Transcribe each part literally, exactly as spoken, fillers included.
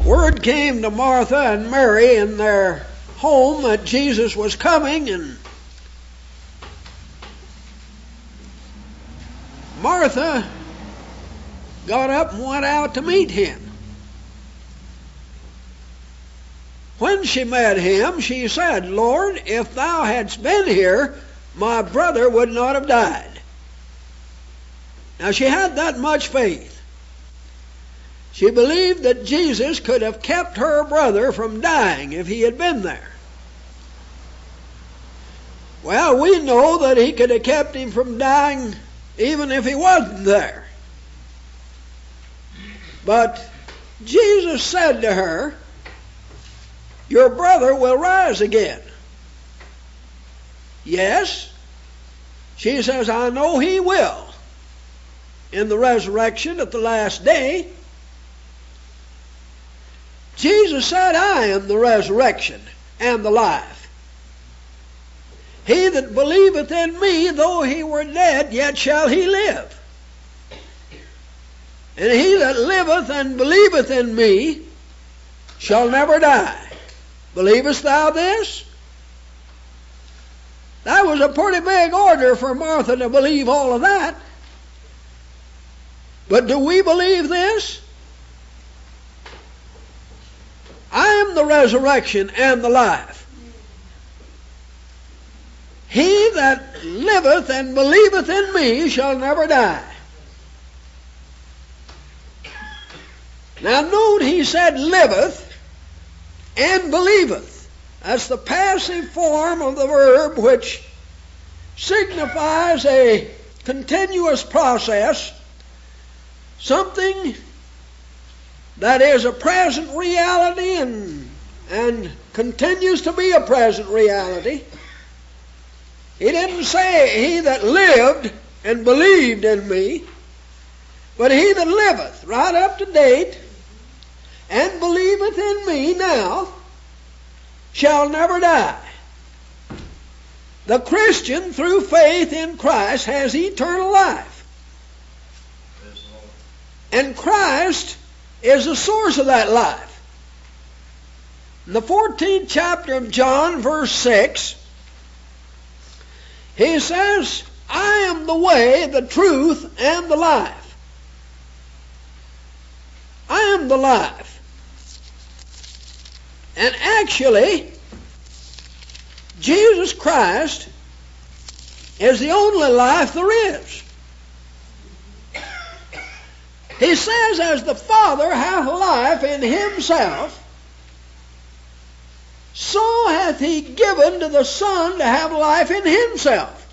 Word came to Martha and Mary in their home that Jesus was coming, and Martha got up and went out to meet him. When she met him, she said, "Lord, if thou hadst been here, my brother would not have died." Now she had that much faith. She believed that Jesus could have kept her brother from dying if he had been there. Well, we know that he could have kept him from dying even if he wasn't there. But Jesus said to her, "Your brother will rise again." Yes, she says, "I know he will in the resurrection at the last day." Jesus said, "I am the resurrection and the life. He that believeth in me, though he were dead, yet shall he live. And he that liveth and believeth in me shall never die. Believest thou this?" That was a pretty big order for Martha to believe all of that. But do we believe this? I am the resurrection and the life. He that liveth and believeth in me shall never die. Now note he said liveth and believeth. That's the passive form of the verb, which signifies a continuous process, something that is a present reality and, and continues to be a present reality. He didn't say he that lived and believed in me, but he that liveth, right up to date, and believeth in me now, shall never die. The Christian, through faith in Christ, has eternal life. And Christ is the source of that life. In the fourteenth chapter of John, verse six, he says, "I am the way, the truth, and the life." I am the life. And actually, Jesus Christ is the only life there is. He says, "As the Father hath life in himself, so hath he given to the Son to have life in himself."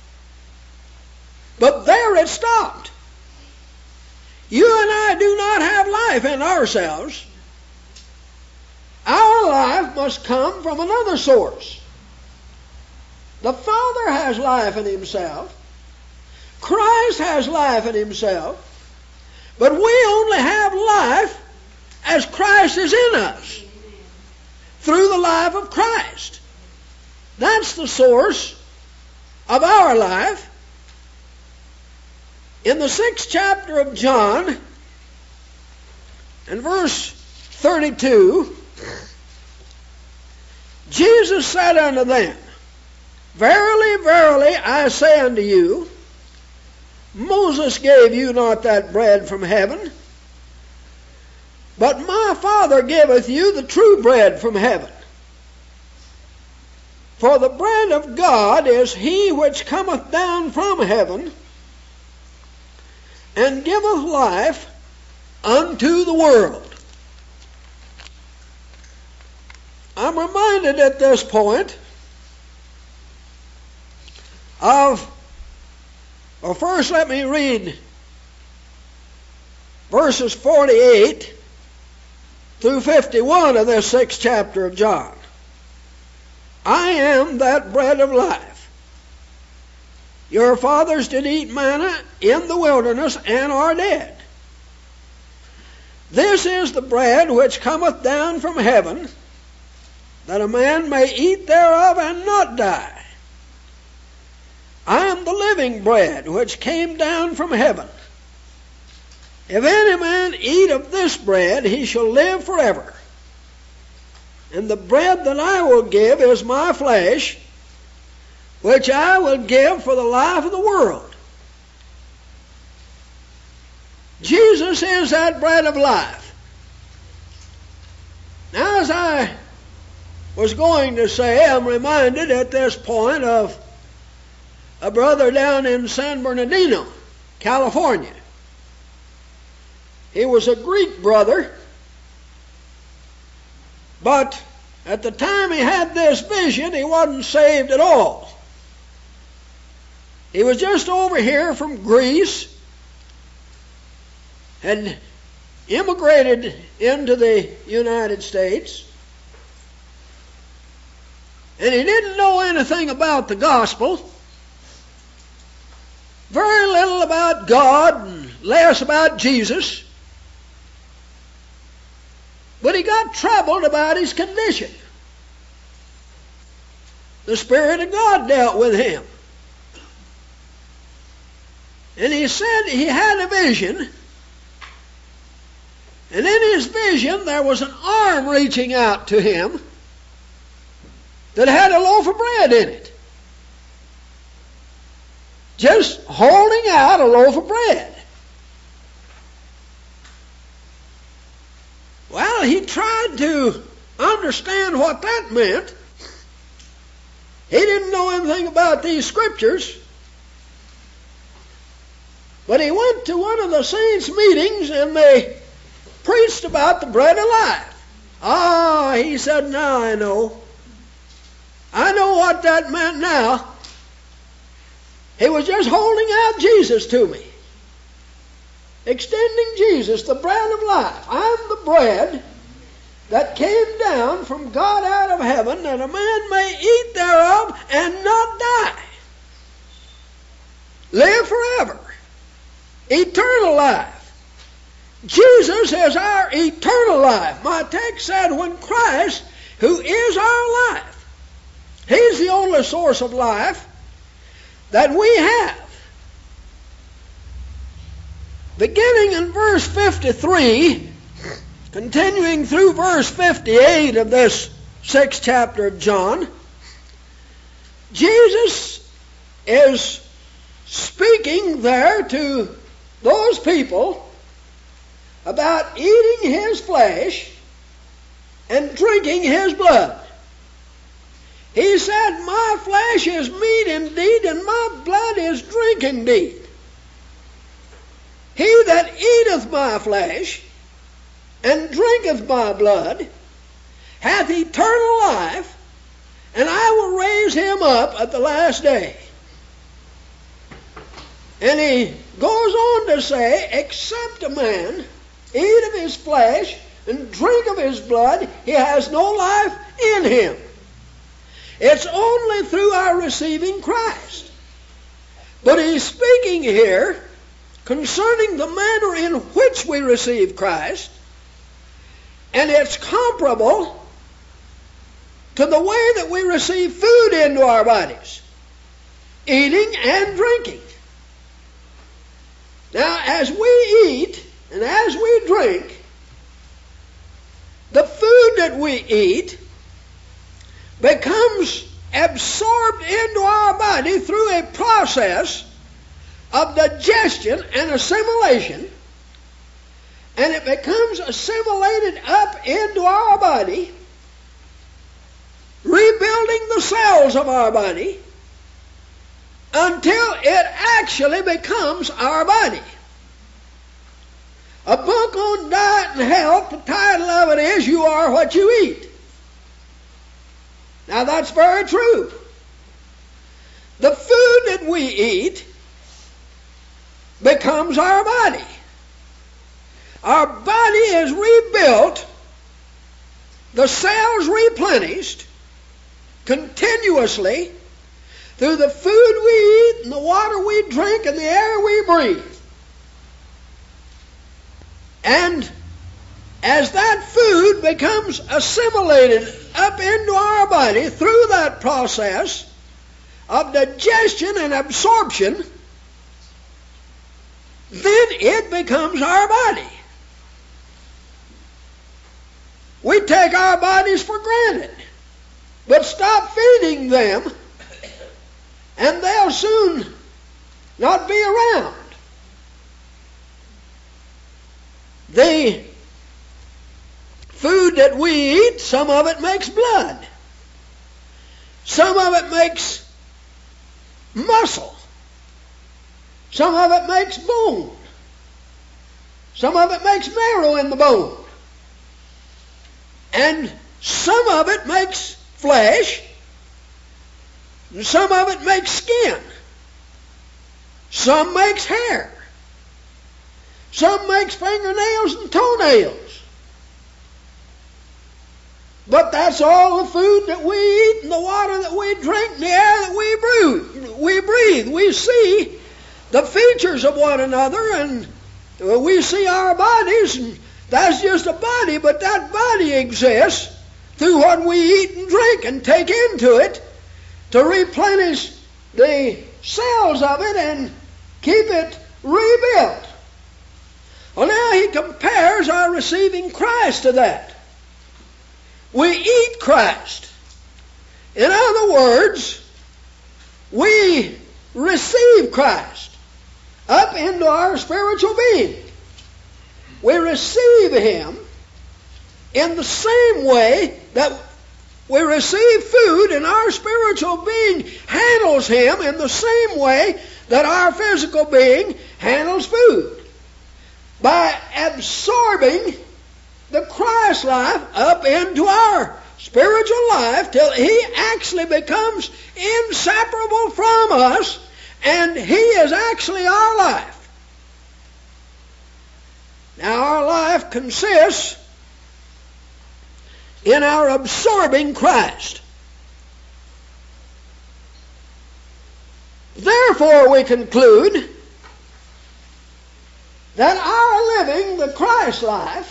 But there it stopped. You and I do not have life in ourselves. Our life must come from another source. The Father has life in himself. Christ has life in himself. But we only have life as Christ is in us, through the life of Christ. That's the source of our life. In the sixth chapter of John, in verse thirty-two, Jesus said unto them, "Verily, verily, I say unto you, Moses gave you not that bread from heaven, but my Father giveth you the true bread from heaven. For the bread of God is he which cometh down from heaven, and giveth life unto the world." I'm reminded at this point of, well, first let me read verses forty-eight through fifty-one of this sixth chapter of John. "I am that bread of life. Your fathers did eat manna in the wilderness and are dead. This is the bread which cometh down from heaven, that a man may eat thereof and not die. I am the living bread which came down from heaven. If any man eat of this bread, he shall live forever. And the bread that I will give is my flesh, which I will give for the life of the world. Jesus is that bread of life. Now, as I was going to say, I'm reminded at this point of a brother down in San Bernardino, California. He was a Greek brother, but at the time he had this vision, he wasn't saved at all. He was just over here from Greece, had immigrated into the United States, and he didn't know anything about the gospel, very little about God and less about Jesus. But he got troubled about his condition. The Spirit of God dealt with him. And he said he had a vision. And in his vision there was an arm reaching out to him that had a loaf of bread in it. Just holding out a loaf of bread. Well, he tried to understand what that meant. He didn't know anything about these scriptures. But he went to one of the saints' meetings and they preached about the bread of life. Ah, he said, now I know. I know what that meant now. He was just holding out Jesus to me. Extending Jesus, the bread of life. I'm the bread that came down from God out of heaven, that a man may eat thereof and not die. Live forever. Eternal life. Jesus is our eternal life. My text said when Christ, who is our life, He's the only source of life that we have. Beginning in verse fifty-three, continuing through verse fifty-eight of this sixth chapter of John, Jesus is speaking there to those people about eating His flesh and drinking His blood. He said, my flesh is meat indeed, and my blood is drink indeed. He that eateth my flesh and drinketh my blood hath eternal life, and I will raise him up at the last day. And he goes on to say, except a man eat of his flesh and drink of his blood, he has no life in him. It's only through our receiving Christ. But he's speaking here concerning the manner in which we receive Christ, and it's comparable to the way that we receive food into our bodies, eating and drinking. Now, as we eat and as we drink, the food that we eat becomes absorbed into our body through a process of digestion and assimilation, and it becomes assimilated up into our body, rebuilding the cells of our body until it actually becomes our body. A book on diet and health, the title of it is, You Are What You Eat. Now that's very true. The food that we eat becomes our body. Our body is rebuilt, the cells replenished continuously through the food we eat and the water we drink and the air we breathe. And as that food becomes assimilated up into our body through that process of digestion and absorption, then then it becomes our body. We take our bodies for granted, but stop feeding them, and they'll soon not be around. The food that we eat, some of it makes blood. Some of it makes muscle. Some of it makes bone. Some of it makes marrow in the bone. And some of it makes flesh. And some of it makes skin. Some makes hair. Some makes fingernails and toenails. But that's all the food that we eat and the water that we drink and the air that we breathe. We breathe. We see the features of one another, and we see our bodies, and that's just a body, but that body exists through what we eat and drink and take into it to replenish the cells of it and keep it rebuilt. Well, now he compares our receiving Christ to that. We eat Christ. In other words, we receive Christ up into our spiritual being. We receive Him in the same way that we receive food, and our spiritual being handles Him in the same way that our physical being handles food. By absorbing the Christ life up into our spiritual life till He actually becomes inseparable from us, and He is actually our life. Now, our life consists in our absorbing Christ. Therefore, we conclude that our living the Christ life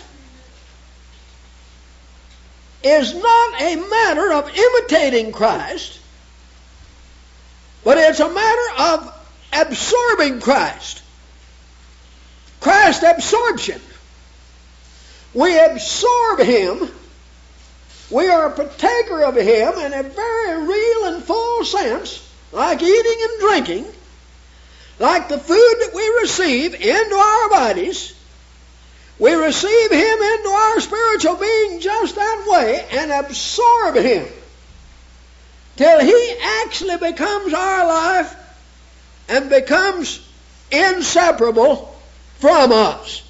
is not a matter of imitating Christ, but it's a matter of absorbing Christ. Christ absorption. We absorb Him. We are a partaker of Him in a very real and full sense, like eating and drinking, like the food that we receive into our bodies. We receive Him into our spiritual being just that way and absorb Him till He actually becomes our life and becomes inseparable from us.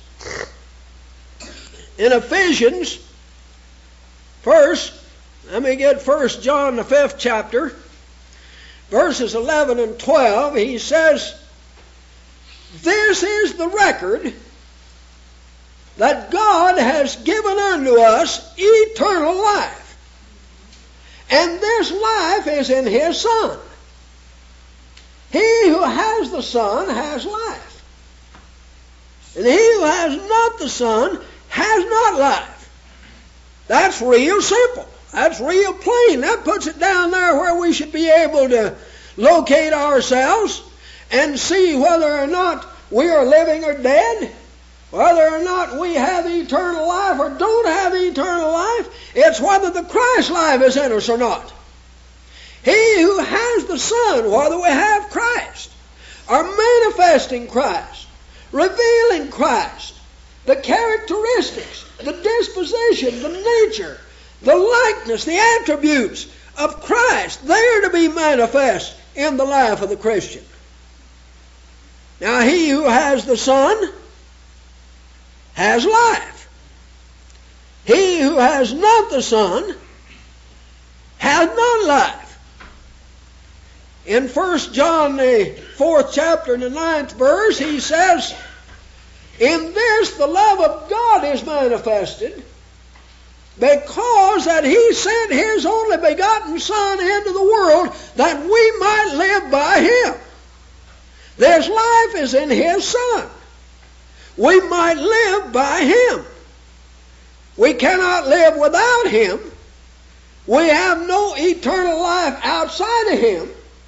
In Ephesians, first, let me get First John the fifth chapter, verses eleven and twelve, he says, "This is the record that God has given unto us eternal life. And this life is in His Son. He who has the Son has life. And he who has not the Son has not life." That's real simple. That's real plain. That puts it down there where we should be able to locate ourselves and see whether or not we are living or dead, whether or not we have eternal life or don't have eternal life. It's whether the Christ life is in us or not. He who has the Son, whether we have Christ, are manifesting Christ, revealing Christ, the characteristics, the disposition, the nature, the likeness, the attributes of Christ. They are to be manifest in the life of the Christian. Now, he who has the Son has life. He who has not the Son has not life. In First John, the fourth chapter and the ninth verse, he says, "In this the love of God is manifested, because that He sent His only begotten Son into the world, that we might live by Him." This life is in His Son. We might live by Him. We cannot live without Him. We have no eternal life outside of Him.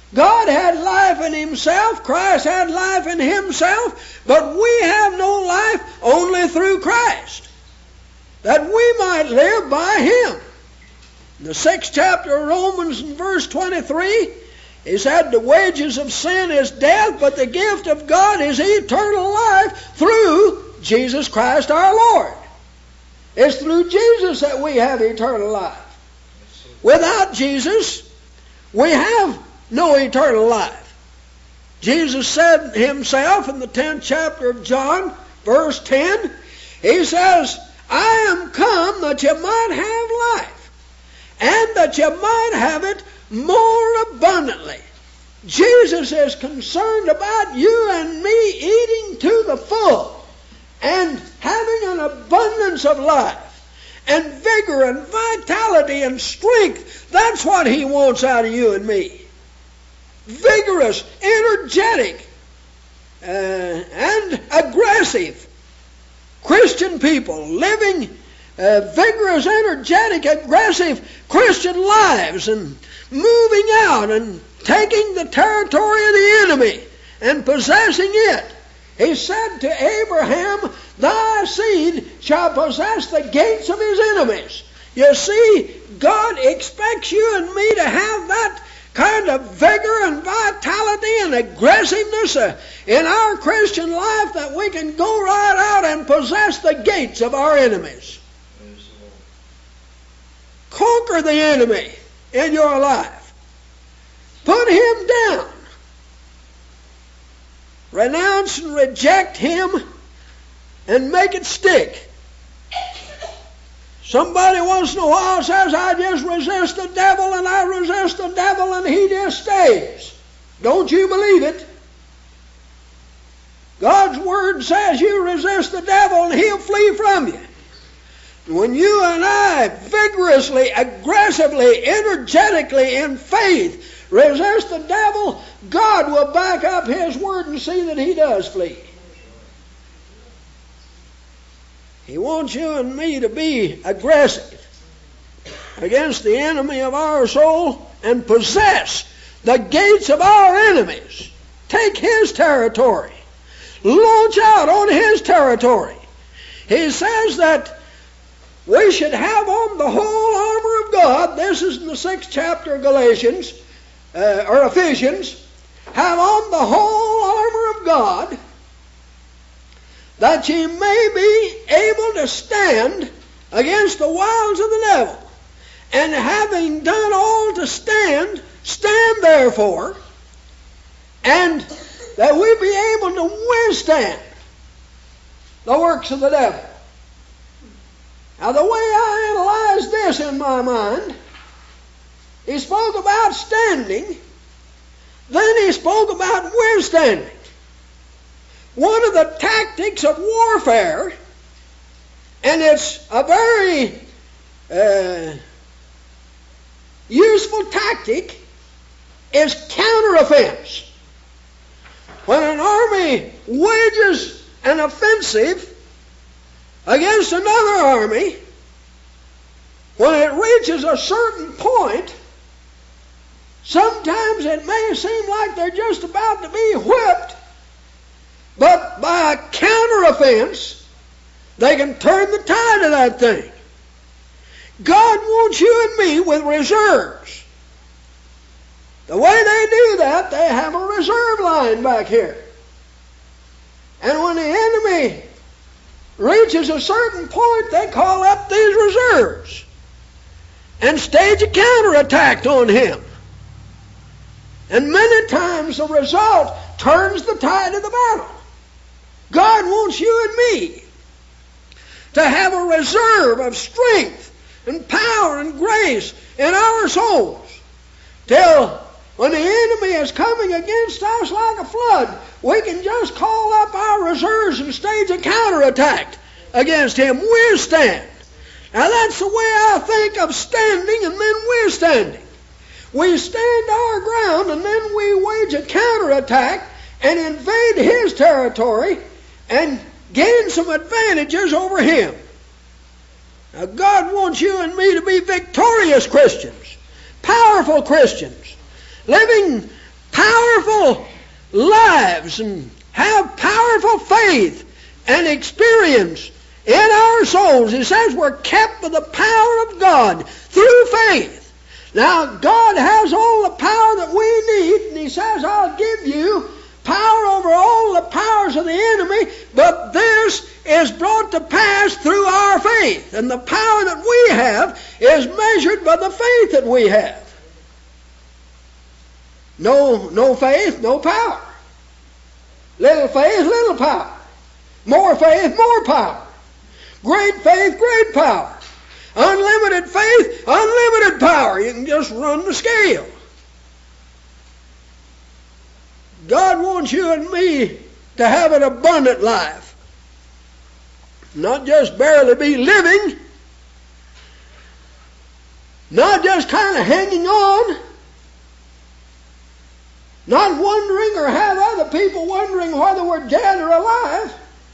God had life in himself. Christ had life in himself. But we have no life only through Christ, that we might live by him. In the sixth chapter of Romans, in verse twenty-three, he said, the wages of sin is death, but the gift of God is eternal life through Jesus Christ our Lord. It's through Jesus that we have eternal life. Without Jesus, we have no eternal life. Jesus said himself in the tenth chapter of John, verse ten, he says, I am come that you might have life, and that you might have it more abundantly. Jesus is concerned about you and me eating to the full and having an abundance of life and vigor and vitality and strength. That's what he wants out of you and me. Vigorous, energetic, uh, and aggressive Christian people living uh, vigorous, energetic, aggressive Christian lives and moving out and taking the territory of the enemy and possessing it. He said to Abraham, thy seed shall possess the gates of his enemies. You see, God expects you and me to have that kind of vigor and vitality and aggressiveness uh, in our Christian life, that we can go right out and possess the gates of our enemies. Conquer the enemy in your life. Put him down. Renounce and reject him and make it stick. Somebody once in a while says, I just resist the devil and I resist the devil and he just stays. Don't you believe it? God's word says you resist the devil and he'll flee from you. When you and I vigorously, aggressively, energetically, in faith resist the devil, God will back up his word and see that he does flee. He wants you and me to be aggressive against the enemy of our soul and possess the gates of our enemies. Take his territory. Launch out on his territory. He says that we should have on the whole armor of God. This is in the sixth chapter of Galatians, uh, or Ephesians. Have on the whole armor of God, that ye may be able to stand against the wiles of the devil. And having done all to stand, stand therefore, and that we be able to withstand the works of the devil. Now, the way I analyze this in my mind, he spoke about standing, then he spoke about withstanding. One of the tactics of warfare, and it's a very uh, useful tactic, is counteroffense. When an army wages an offensive against another army, when it reaches a certain point, sometimes it may seem like they're just about to be whipped, but by a counteroffense, they can turn the tide of that thing. God wants you and me with reserves. The way they do that, they have a reserve line back here. And when the enemy reaches a certain point, they call up these reserves and stage a counterattack on him. And many times the result turns the tide of the battle. God wants you and me to have a reserve of strength and power and grace in our souls, till when the enemy is coming against us like a flood, we can just call up our reserves and stage a counterattack against him. Withstand. Now that's the way I think of standing and then withstanding. We stand our ground and then we wage a counterattack and invade his territory and gain some advantages over him. Now God wants you and me to be victorious Christians, powerful Christians, living powerful lives and have powerful faith and experience in our souls. He says we're kept by the power of God through faith. Now, God has all the power that we need, and He says, I'll give you power over all the powers of the enemy, but this is brought to pass through our faith. And the power that we have is measured by the faith that we have. No, no faith, no power. Little faith, little power. More faith, more power. Great faith, great power. Unlimited faith, unlimited power. You can just run the scale. God wants you and me to have an abundant life. Not just barely be living. Not just kind of hanging on. Not wondering or have other people wondering whether we're dead or alive.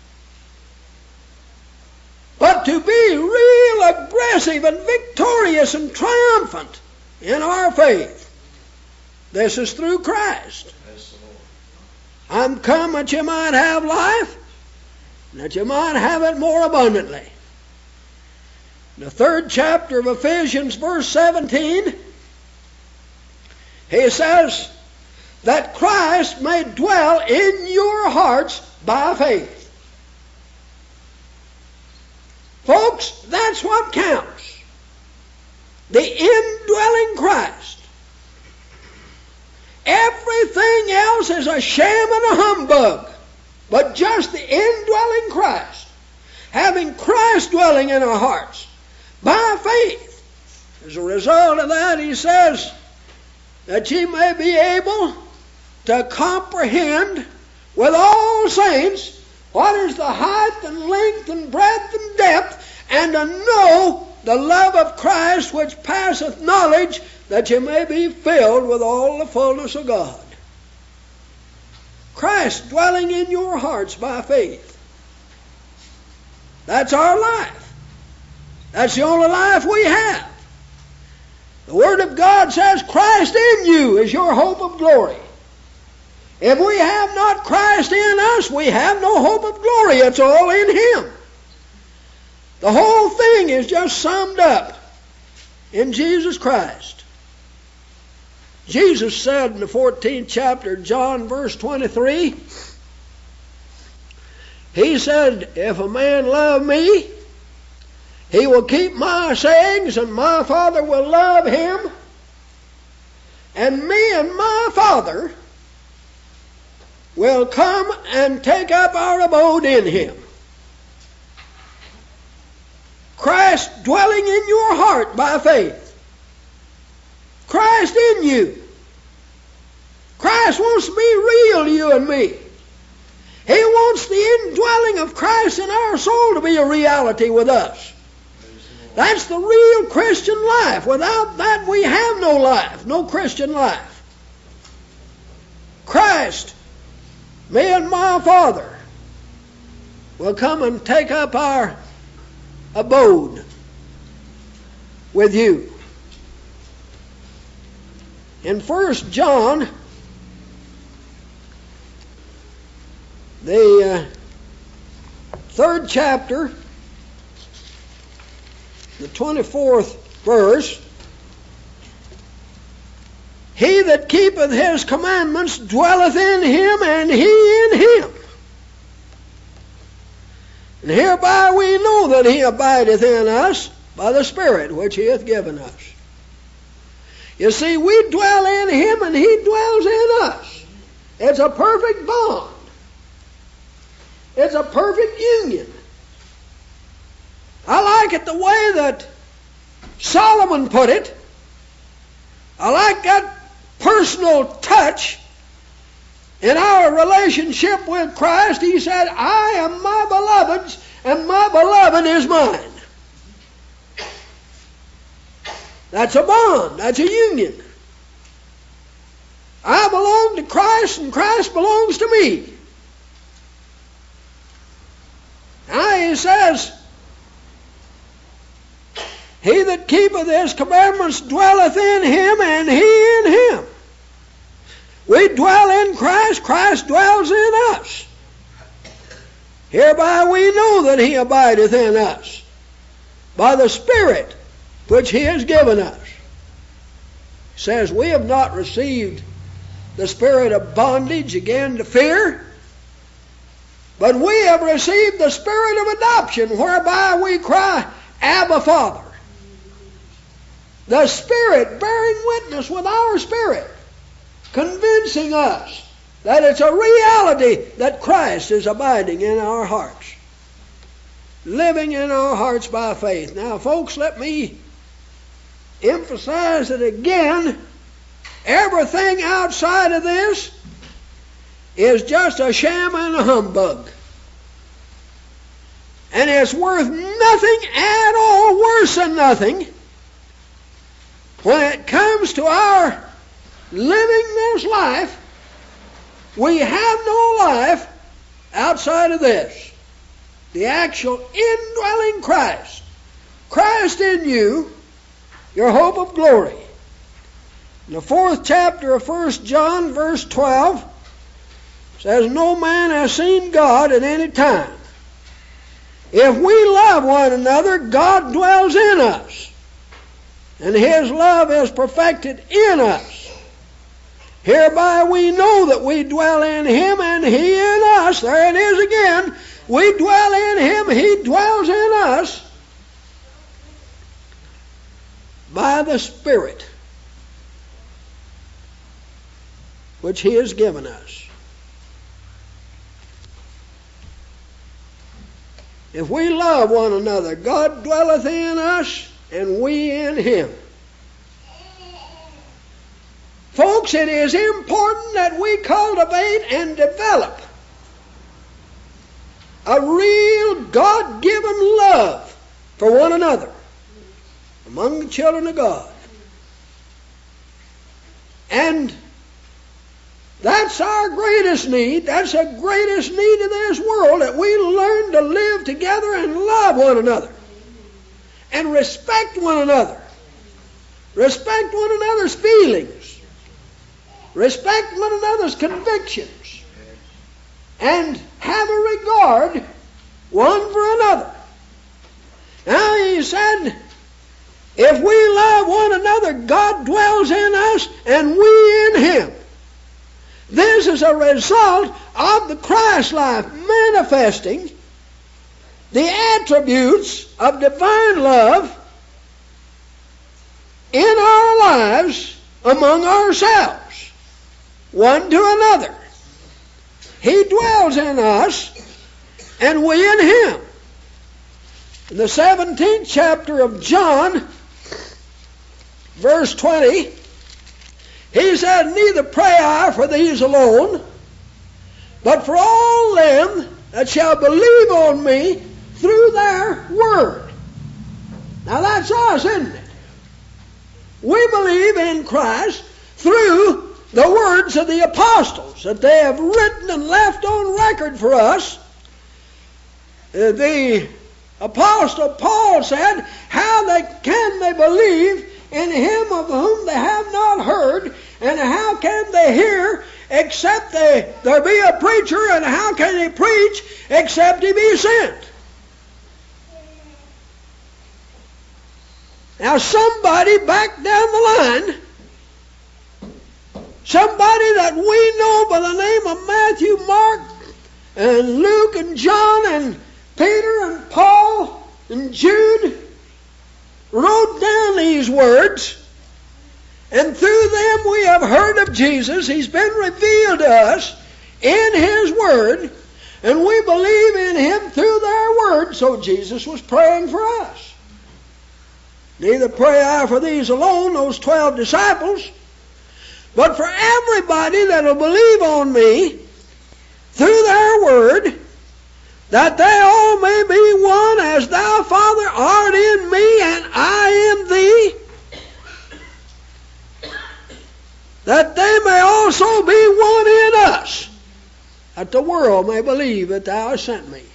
But to be real aggressive and victorious and triumphant in our faith. This is through Christ. I'm come that you might have life, and that you might have it more abundantly. In the third chapter of Ephesians, verse seventeen, he says that Christ may dwell in your hearts by faith. Folks, that's what counts. The indwelling Christ. Everything else is a sham and a humbug. But just the indwelling Christ. Having Christ dwelling in our hearts. By faith. As a result of that, he says that ye may be able to comprehend with all saints what is the height and length and breadth and depth, and to know the love of Christ which passeth knowledge, that you may be filled with all the fullness of God. Christ dwelling in your hearts by faith. That's our life. That's the only life we have. The Word of God says Christ in you is your hope of glory. If we have not Christ in us, we have no hope of glory. It's all in Him. The whole thing is just summed up in Jesus Christ. Jesus said in the fourteenth chapter, John verse twenty-three, He said, if a man love me, he will keep my sayings, and my Father will love him, and me and my Father will come and take up our abode in him. Christ dwelling in your heart by faith. Christ in you. Christ wants to be real to you and me. He wants the indwelling of Christ in our soul to be a reality with us. That's the real Christian life. Without that we have no life, no Christian life. Christ, me and my Father, will come and take up our abode with you. In First John, the uh, third chapter, the twenty-fourth verse, he that keepeth his commandments dwelleth in him, and he in him. And hereby we know that he abideth in us by the Spirit which he hath given us. You see, we dwell in him and he dwells in us. It's a perfect bond. It's a perfect union. I like it the way that Solomon put it. I like that personal touch in our relationship with Christ. He said, I am my beloved's, and my beloved is mine. That's a bond. That's a union. I belong to Christ, and Christ belongs to me. Now he says, he that keepeth his commandments dwelleth in him, and he in him. We dwell in Christ, Christ dwells in us. Hereby we know that he abideth in us, by the Spirit which he has given us. He says, we have not received the spirit of bondage again to fear, but we have received the spirit of adoption, whereby we cry, Abba, Father. The Spirit bearing witness with our spirit, convincing us that it's a reality that Christ is abiding in our hearts, living in our hearts by faith. Now, folks, let me emphasize it again. Everything outside of this is just a sham and a humbug. And it's worth nothing at all, worse than nothing, when it comes to our living this life. We have no life outside of this. The actual indwelling Christ. Christ in you, your hope of glory. In the fourth chapter of First John, verse twelve, says, no man has seen God at any time. If we love one another, God dwells in us, and his love is perfected in us. Hereby we know that we dwell in him and he in us. There it is again. We dwell in him, he dwells in us by the Spirit which he has given us. If we love one another, God dwelleth in us and we in him. Folks, it is important that we cultivate and develop a real God-given love for one another among the children of God. And that's our greatest need. That's the greatest need of this world, that we learn to live together and love one another and respect one another. Respect one another's feelings. Respect one another's convictions. And have a regard one for another. Now he said, if we love one another, God dwells in us and we in him. This is a result of the Christ life manifesting the attributes of divine love in our lives among ourselves, one to another. He dwells in us and we in him. In the seventeenth chapter of John, verse twenty, he said, neither pray I for these alone, but for all them that shall believe on me through their word. Now that's us, isn't it? We believe in Christ through the words of the apostles that they have written and left on record for us. Uh, the apostle Paul said, how they, can they believe in him of whom they have not heard, and how can they hear except they, there be a preacher, and how can he preach except he be sent? Now somebody back down the line, somebody that we know by the name of Matthew, Mark, and Luke, and John, and Peter, and Paul, and Jude, wrote down these words, and through them we have heard of Jesus. He's been revealed to us in his word, and we believe in him through their word. So Jesus was praying for us. Neither pray I for these alone, those twelve disciples, but for everybody that will believe on me through their word, that they all may be one, as thou, Father, art in me, and I in thee, that they may also be one in us, that the world may believe that thou hast sent me.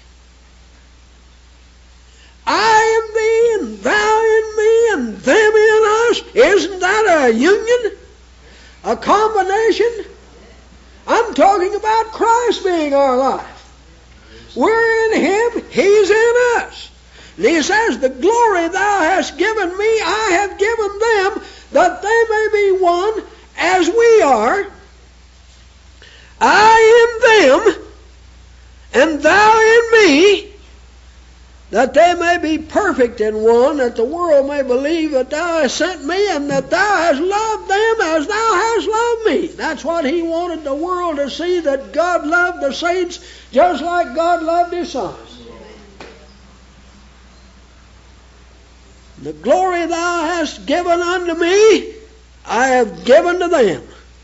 I in thee, and thou in me, and them in us. Isn't that a union? A combination? about Christ being our life. We're in Him, He's in us. And He says, the glory Thou hast given me, I have given them, that they may be one as we are, I in them, and Thou in me, that they may be perfect in one, that the world may believe that Thou hast sent me, and that Thou hast loved them as Thou hast loved me. That's what He wanted the world to see, that God loved the saints just like God loved His Son. The glory Thou hast given unto me, I have given to them.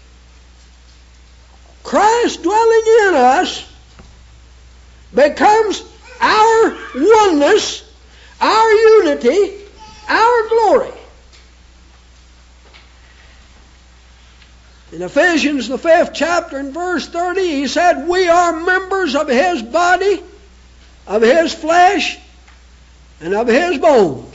Christ dwelling in us becomes our oneness, our unity, our glory. In Ephesians, the fifth chapter, and verse thirty, he said, we are members of His body, of His flesh, and of His bones.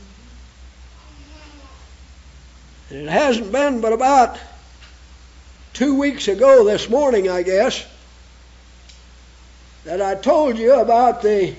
And it hasn't been but about two weeks ago this morning, I guess, that I told you about the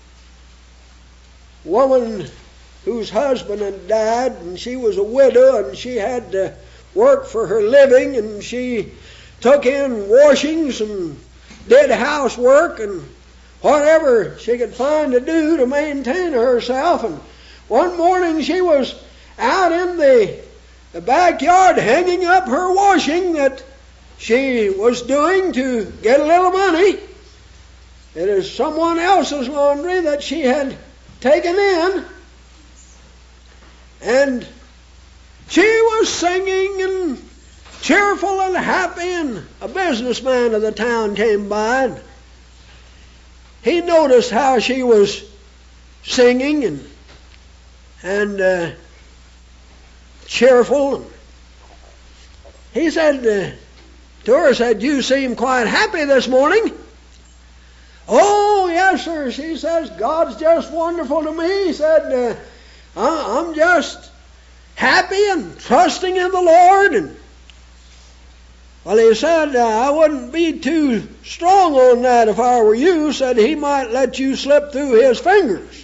woman whose husband had died, and she was a widow, and she had to work for her living, and she took in washings and did housework and whatever she could find to do to maintain herself. And one morning she was out in the, the backyard hanging up her washing that she was doing to get a little money. It is someone else's laundry that she had taken in. And she was singing and cheerful and happy, and a businessman of the town came by, and he noticed how she was singing and, and uh, cheerful. And he said uh, to her, said, you seem quite happy this morning. Oh, yes, sir. She says, God's just wonderful to me. He said, uh, I'm just happy and trusting in the Lord. And well, he said, uh, I wouldn't be too strong on that if I were you. Said He might let you slip through His fingers.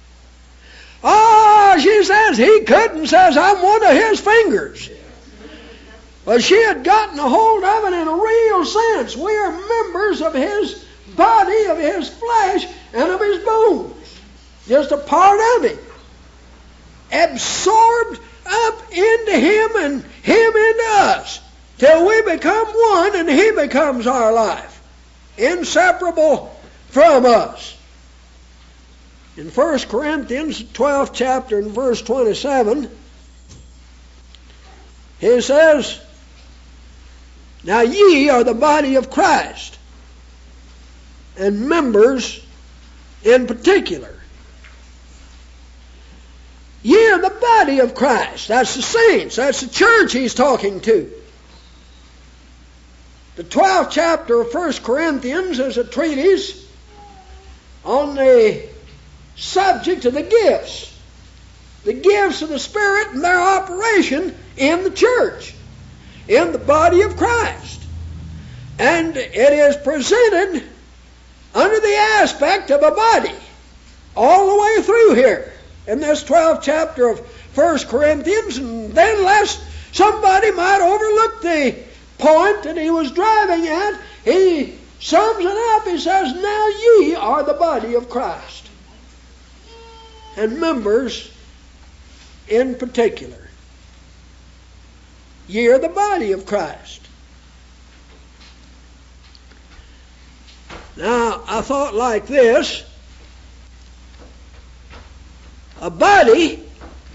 Oh, she says, He couldn't. Says, I'm one of His fingers. Well, she had gotten a hold of it in a real sense. We are members of His body, of His flesh, and of His bones. Just a part of Him. Absorbed up into Him and Him into us, till we become one and He becomes our life, inseparable from us. In First Corinthians, twelfth chapter, and verse twenty-seven, he says, now ye are the body of Christ, and members in particular. Ye are the body of Christ. That's the saints. That's the church he's talking to. The twelfth chapter of First Corinthians is a treatise on the subject of the gifts. The gifts of the Spirit and their operation in the church, in the body of Christ. And it is presented under the aspect of a body all the way through here in this twelfth chapter of First Corinthians. And then, lest somebody might overlook the point that he was driving at, he sums it up. He says, now ye are the body of Christ, and members in particular. Ye are the body of Christ. Now, I thought like this. A body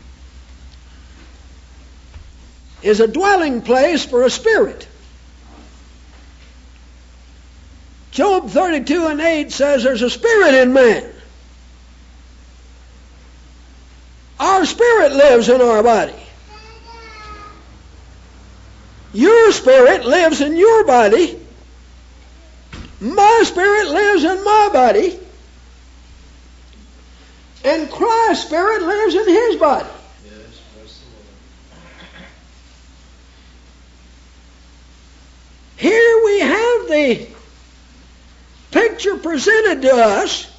is a dwelling place for a spirit. Job thirty-two and eight says there's a spirit in man. Our spirit lives in our body. Your spirit lives in your body. My spirit lives in my body. And Christ's spirit lives in His body. Here we have the picture presented to us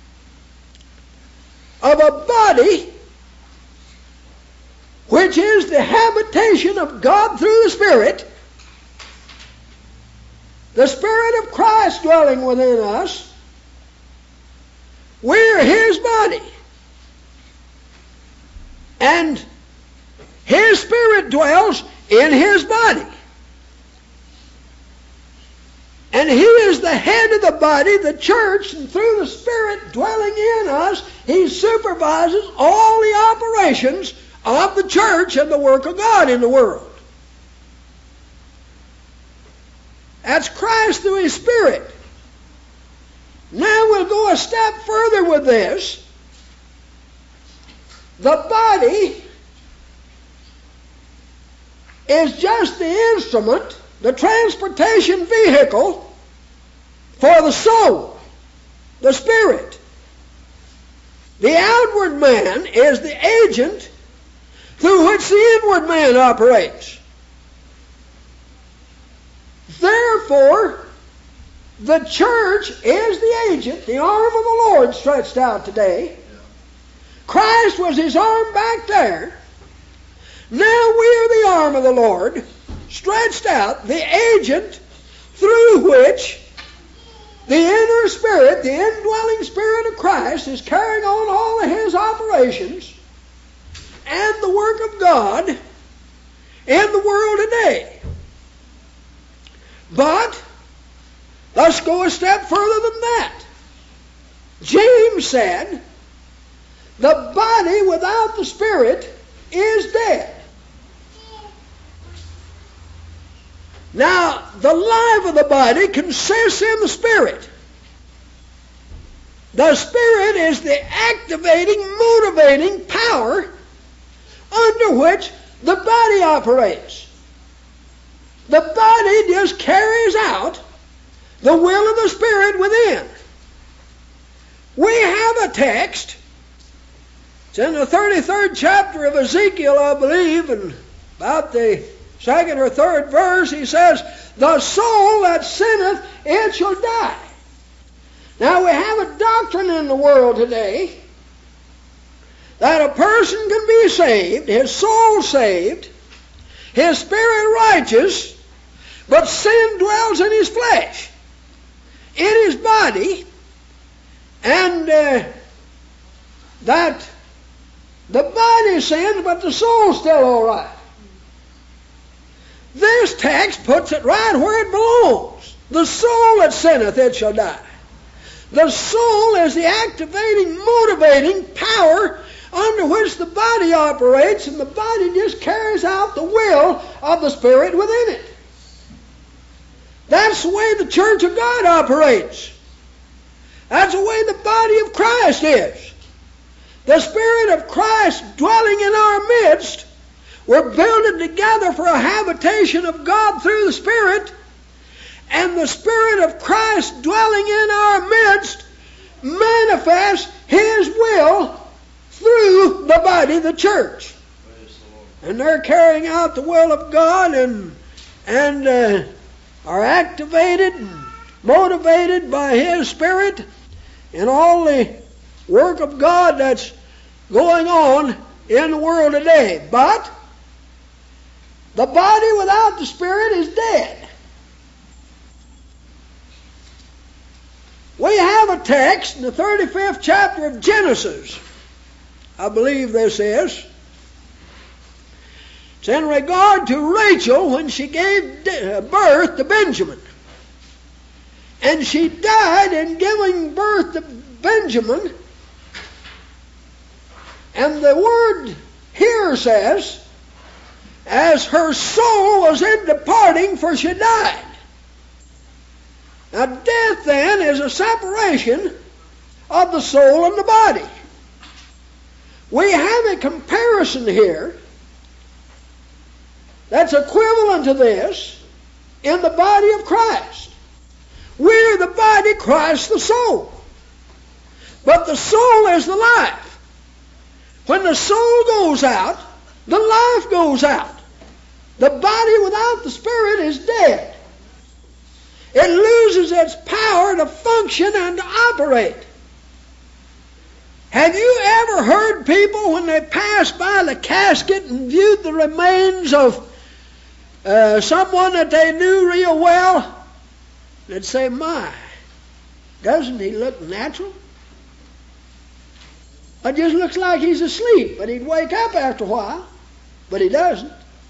of a body which is the habitation of God through the Spirit, the Spirit of Christ dwelling within us. We're His body. And His Spirit dwells in His body. And He is the head of the body, the church, and through the Spirit dwelling in us, He supervises all the operations of the church and the work of God in the world. That's Christ through His Spirit. Now we'll go a step further with this. The body is just the instrument, the transportation vehicle for the soul, the spirit. The outward man is the agent through which the inward man operates. Therefore, the church is the agent, the arm of the Lord stretched out today. Christ was His arm back there. Now we are the arm of the Lord, stretched out, the agent through which the inner spirit, the indwelling Spirit of Christ, is carrying on all of His operations and the work of God in the world today. But let's go a step further than that. James said, the body without the Spirit is dead. Now, the life of the body consists in the Spirit. The Spirit is the activating, motivating power under which the body operates. The body just carries out the will of the Spirit within. We have a text. It's in the thirty-third chapter of Ezekiel, I believe, and about the second or third verse, he says, the soul that sinneth, it shall die. Now we have a doctrine in the world today that a person can be saved, his soul saved, his spirit righteous, but sin dwells in his flesh, in his body, and uh, that the body sins, but the soul's still all right. This text puts it right where it belongs. The soul that sinneth, it shall die. The soul is the activating, motivating power under which the body operates, and the body just carries out the will of the Spirit within it. That's the way the church of God operates. That's the way the body of Christ is. The Spirit of Christ dwelling in our midst. We're builded together for a habitation of God through the Spirit, and the Spirit of Christ dwelling in our midst manifests His will through the body, the church. And they're carrying out the will of God and, and uh, are activated and motivated by His Spirit in all the work of God that's going on in the world today. But the body without the Spirit is dead. We have a text in the thirty-fifth chapter of Genesis. I believe this is. It's in regard to Rachel when she gave birth to Benjamin. And she died in giving birth to Benjamin. And the word here says, as her soul was in departing, for she died. Now death then is a separation of the soul and the body. We have a comparison here that's equivalent to this in the body of Christ. We're the body, Christ the soul. But the soul is the life. When the soul goes out, the life goes out. The body without the Spirit is dead. it loses its power to function and to operate. Have you ever heard people, when they passed by the casket and viewed the remains of uh, someone that they knew real well, they'd say, "My, doesn't he look natural? It just looks like he's asleep," but he'd wake up after a while, but he doesn't.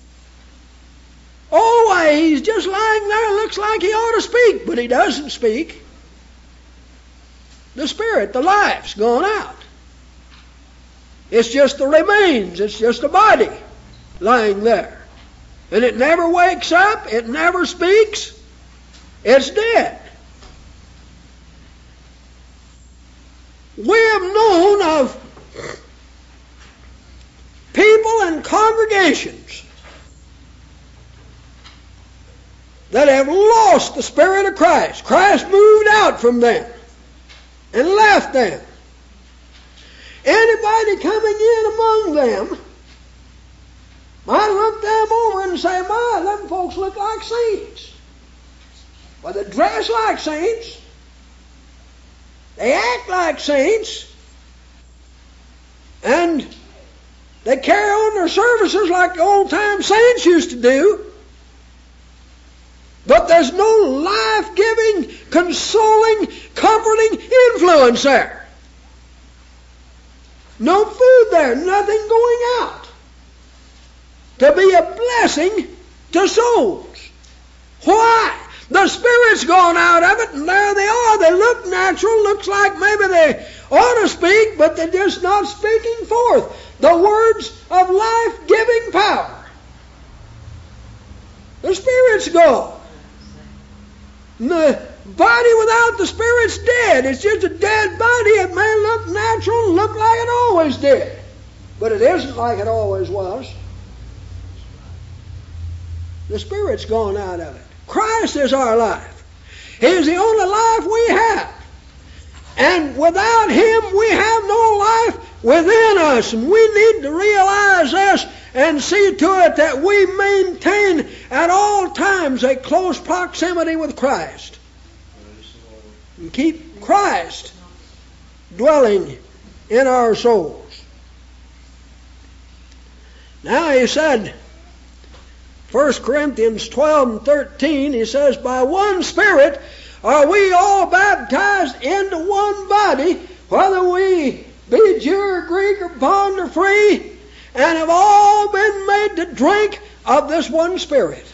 "Oh, why, he's just lying there, looks like he ought to speak," but he doesn't speak. The spirit, the life's gone out. It's just the remains, it's just a body lying there. And it never wakes up, it never speaks, it's dead. We have known of people and congregations that have lost the Spirit of Christ. Christ moved out from them and left them. Anybody coming in among them might look them over and say, "My, them folks look like saints." Well, they dress like saints. They act like saints. And they carry on their services like the old-time saints used to do. But there's no life-giving, consoling, comforting influence there. No food there, nothing going out to be a blessing to souls. Why? The Spirit's gone out of it, and there they are. They look natural. Looks like maybe they ought to speak, but they're just not speaking forth the words of life-giving power. The Spirit's gone. And the body without the Spirit's dead. It's just a dead body. It may look natural and look like it always did, but it isn't like it always was. The Spirit's gone out of it. Christ is our life. He is the only life we have. And without Him, we have no life within us. And we need to realize this and see to it that we maintain at all times a close proximity with Christ. And keep Christ dwelling in our souls. Now he said, First Corinthians twelve and thirteen, he says, "By one Spirit are we all baptized into one body, whether we be Jew or Greek or bond or free, and have all been made to drink of this one Spirit."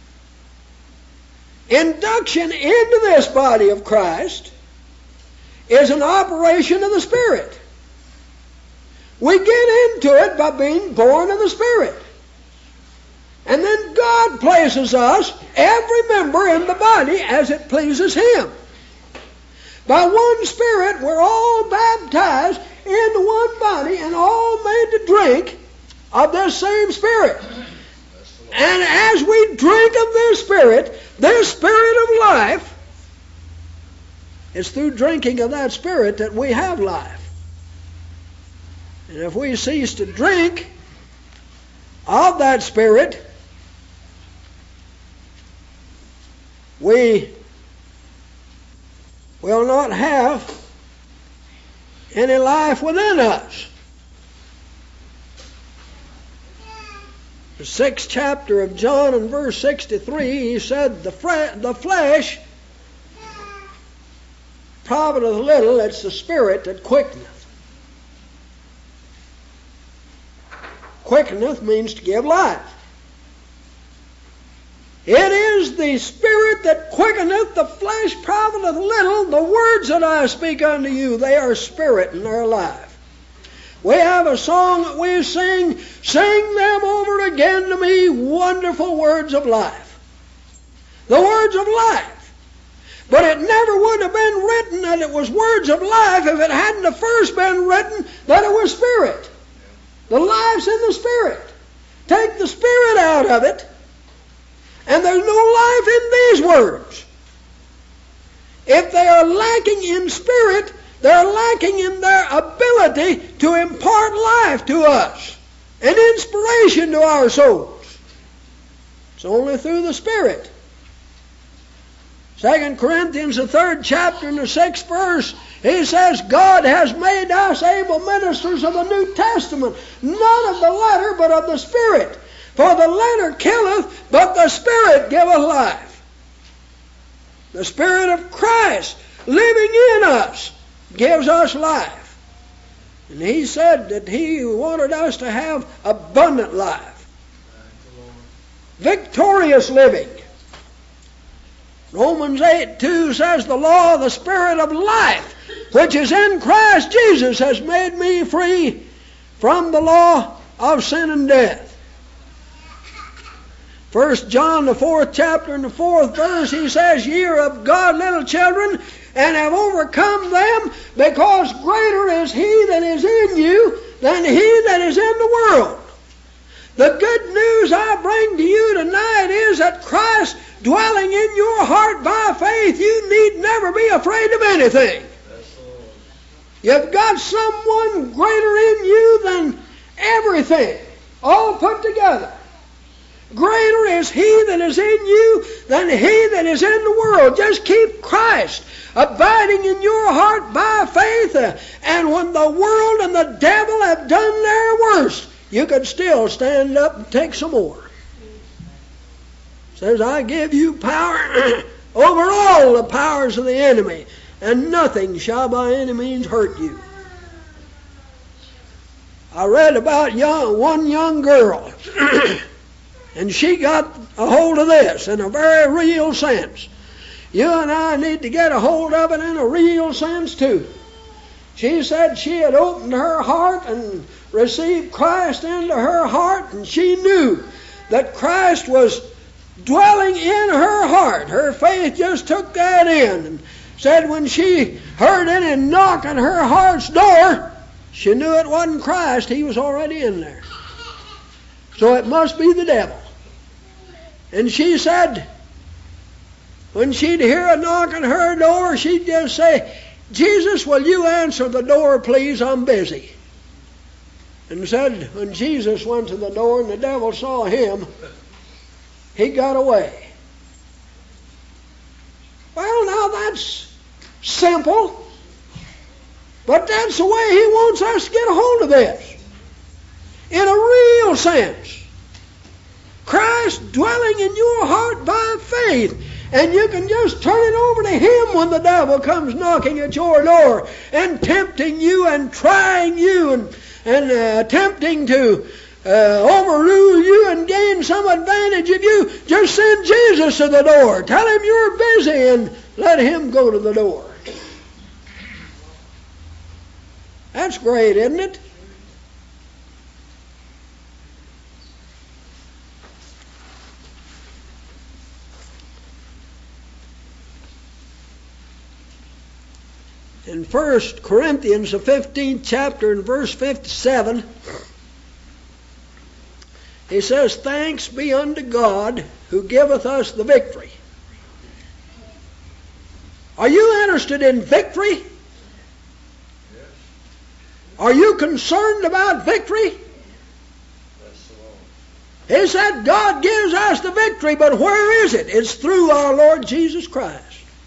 Induction into this body of Christ is an operation of the Spirit. We get into it by being born of the Spirit. And then God places us, every member in the body, as it pleases Him. By one Spirit, we're all baptized into one body and all made to drink of this same Spirit. And as we drink of this Spirit, this Spirit of life, it's through drinking of that Spirit that we have life. And if we cease to drink of that Spirit, we will not have any life within us. The sixth chapter of John and verse sixty-three, he said, the, fre- the flesh profiteth little, it's the Spirit that quickeneth. Quickeneth means to give life. It is the Spirit that quickeneth, the flesh profiteth little. The words that I speak unto you, they are spirit and they're life. We have a song that we sing, "Sing them over again to me, wonderful words of life." The words of life. But it never would have been written that it was words of life if it hadn't have first been written that it was Spirit. The life's in the Spirit. Take the Spirit out of it, and there's no life in these words. If they are lacking in spirit, they're lacking in their ability to impart life to us and inspiration to our souls. It's only through the Spirit Second Corinthians, the third chapter and the sixth verse, he says, God has made us able ministers of the New Testament, not of the letter, but of the Spirit. For the letter killeth, but the Spirit giveth life. The Spirit of Christ living in us gives us life. And he said that he wanted us to have abundant life. Victorious living. Romans eight two says, the law of the Spirit of life, which is in Christ Jesus, has made me free from the law of sin and death. First John, the fourth chapter and the fourth verse, he says, ye are of God, little children, and have overcome them, because greater is he that is in you than he that is in the world. The good news I bring to you tonight is that Christ dwelling in your heart by faith, you need never be afraid of anything. You've got someone greater in you than everything, all put together. Greater is he that is in you than he that is in the world. Just keep Christ abiding in your heart by faith, and when the world and the devil have done their worst, you can still stand up and take some more. It says, I give you power over all the powers of the enemy, and nothing shall by any means hurt you. I read about young, one young girl, and she got a hold of this in a very real sense. You and I need to get a hold of it in a real sense too. She said she had opened her heart and received Christ into her heart, and she knew that Christ was dwelling in her heart. Her faith just took that in, and said when she heard any knock on her heart's door, she knew it wasn't Christ. He was already in there. So it must be the devil. And she said, when she'd hear a knock on her door, she'd just say, Jesus, will you answer the door, please? I'm busy. And said, when Jesus went to the door and the devil saw him, he got away. Well, now that's simple, but that's the way he wants us to get a hold of this. In a real sense. Christ dwelling in your heart by faith. And you can just turn it over to him when the devil comes knocking at your door and tempting you and trying you and, and uh, attempting to uh, overrule you and gain some advantage of you. Just send Jesus to the door. Tell him you're busy and let him go to the door. That's great, isn't it? In First Corinthians, the fifteenth chapter, and verse fifty-seven, he says, thanks be unto God who giveth us the victory. Are you interested in victory? Are you concerned about victory? He said God gives us the victory, but where is it? It's through our Lord Jesus Christ.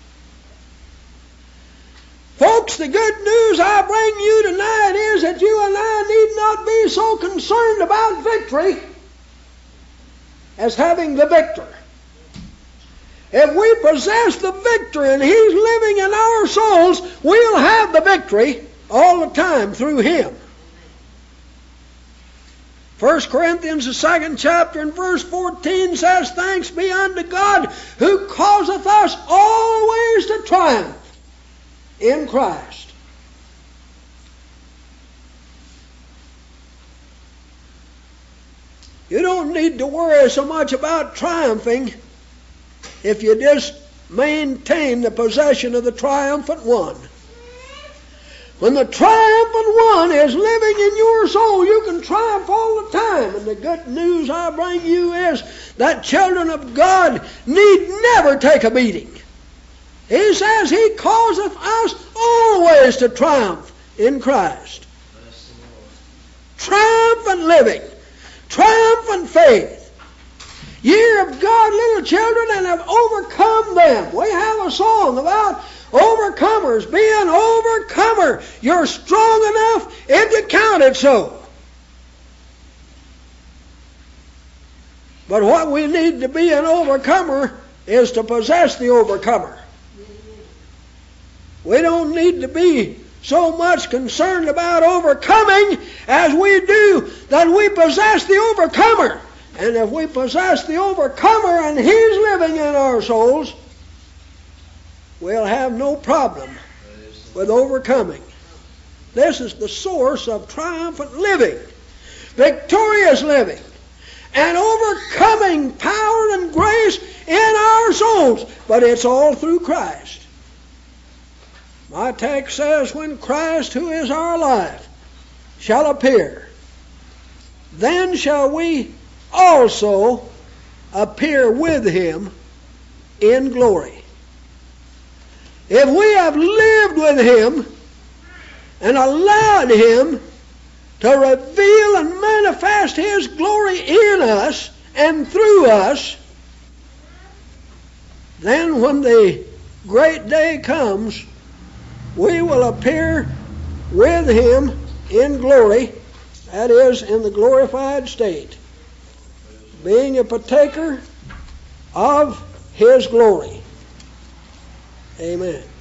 Folks, the good news I bring you tonight is that you and I need not be so concerned about victory as having the victor. If we possess the victor and he's living in our souls, we'll have the victory all the time through him. First Corinthians, the second chapter, and verse fourteen says, thanks be unto God who causeth us always to triumph in Christ. You don't need to worry so much about triumphing if you just maintain the possession of the triumphant one. When the triumphant one is living in your soul, you can triumph all the time. And the good news I bring you is that children of God need never take a beating. He says he causeth us always to triumph in Christ. Triumphant living. Triumphant faith. Ye of God, little children, and have overcome them. We have a song about overcomers, being overcomer. You're strong enough if you count it so. But what we need to be an overcomer is to possess the overcomer. We don't need to be so much concerned about overcoming as we do that we possess the overcomer. And if we possess the overcomer and He's living in our souls, we'll have no problem with overcoming. This is the source of triumphant living, victorious living, and overcoming power and grace in our souls. But it's all through Christ. My text says, when Christ, who is our life, shall appear, then shall we also appear with Him in glory. If we have lived with Him and allowed Him to reveal and manifest His glory in us and through us, then when the great day comes, we will appear with Him in glory, that is, in the glorified state, being a partaker of His glory. Amen.